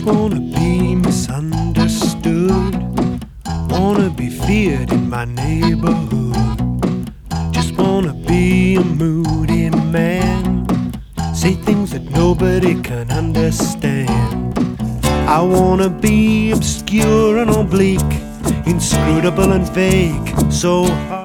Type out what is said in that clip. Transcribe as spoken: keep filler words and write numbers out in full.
Just wanna be misunderstood, wanna be feared in my neighborhood. Just wanna be a moody man, say things that nobody can understand. I wanna be obscure and oblique, inscrutable and vague, so hard